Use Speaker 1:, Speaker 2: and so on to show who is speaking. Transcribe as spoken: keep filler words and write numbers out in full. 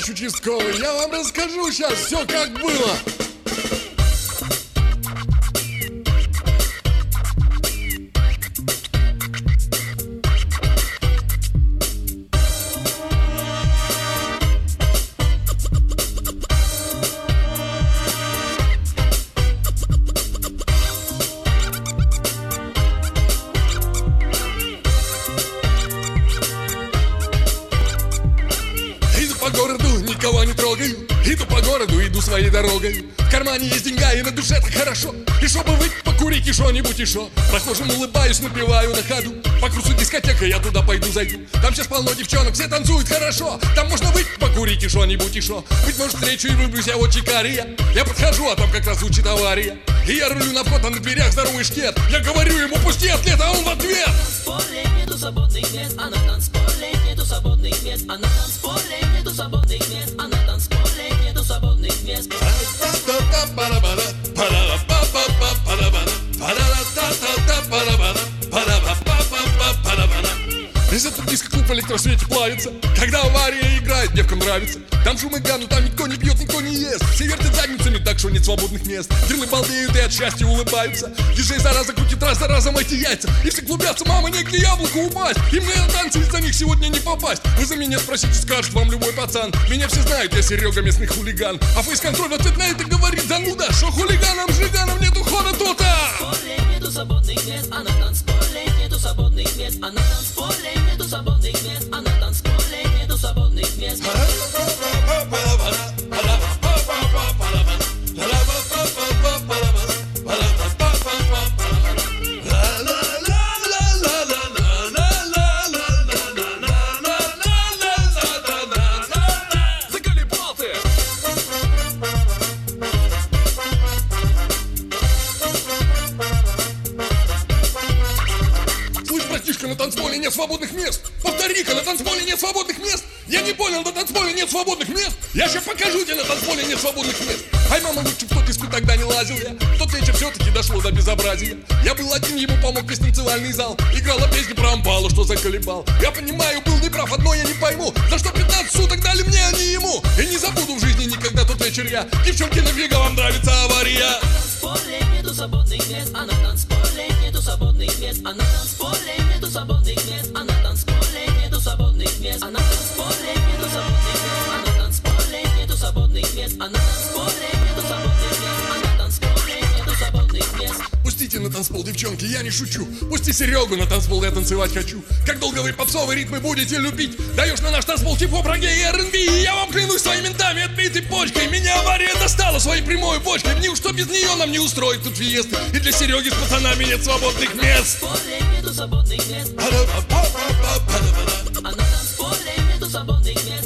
Speaker 1: товарищ участковый, я вам расскажу сейчас все, как было. По городу никого не трогаю, иду по городу, иду своей дорогой. В кармане есть деньга и на душе так хорошо. И шо бы выпить, покурить и шо-нибудь и шо. Прохожим улыбаюсь, напеваю на ходу. По курсу дискотека, я туда пойду зайду. Там сейчас полно девчонок, все танцуют хорошо. Там можно выпить, покурить и шо-нибудь и шо. Быть может встречу и влюблюсь я в очикария. Я подхожу, а там как раз звучит авария. И я рулю на вход, а на дверях здоровый шкет. Я говорю ему, пусти атлет, а он в ответ:
Speaker 2: танцполе нету свободных мест, а на танцполе нету свободных мест, а на танцполе нету свободных мест, а на танцполе нету свободных мест.
Speaker 1: Весь этот диско-клуб в электросвете плавится. Когда авария играет, девкам нравится. Там шум и гам, но там никто не пьет, никто не ест. Все вертят задницами, так что нет свободных мест. Дрелы балдеют и от счастья улыбаются. Диджей зараза крутит раз за разом эти яйца. И все клубятся, мама, негде яблоку упасть. И мне на танцы из-за них сегодня не попасть. Вы за меня спросите, скажет вам любой пацан. Меня все знают, я Серега, местный хулиган. А фейс-контроль в ответ на это говорит: да ну да, шо хулиганам, жиганам нету хода тут-то.
Speaker 2: На танцполе нету свободных мест, а на танцполе нету свободных мест, а на танцполе нету свободных мест, а на танцполе нету свободных мест.
Speaker 1: На танцполе нет свободных мест. Повтори-ка, на танцполе нет свободных мест. Я не понял, на танцполе нет свободных мест. Я сейчас покажу тебе, на танцполе нет свободных мест. Ай, мама, лучше в тот диску тогда не лазил я. В тот вечер все-таки дошло до безобразия. Я был один, ему помог весь танцевальный зал. Играла песня про амбалу, что заколебал. Я понимаю, был неправ, одно я не пойму: за что пятнадцать суток дали мне, а не ему. И не забуду в жизни никогда тот вечер я. Девчонки, нафига вам нравится авария?
Speaker 2: На танцполе нету свободных мест, а на танцполе нету свободных мест, а на танцполе нету свободных мест, а на танцполе нету свободных мест, а на танцполе нету свободных мест, а на танцполе нету свободных мест, а на танцполе нету свободных мест, а на танцполе нету свободных мест.
Speaker 1: Пустите на танцпол, девчонки, я не шучу. Пусти Серегу на танцпол, я танцевать хочу. Как долго вы попсовые ритмы будете любить? Даешь на наш танцпол хип-хоп, регги и эр энд би. И я вам клянусь своими ментами, отбитой почкой. Меня авария достала своей прямой почкой. Неужто без нее нам не устроить тут фиесты? И для Сереги с пацанами нет свободных мест.
Speaker 2: На танцполе нету свободных мест, а на танцполе нету свободных мест.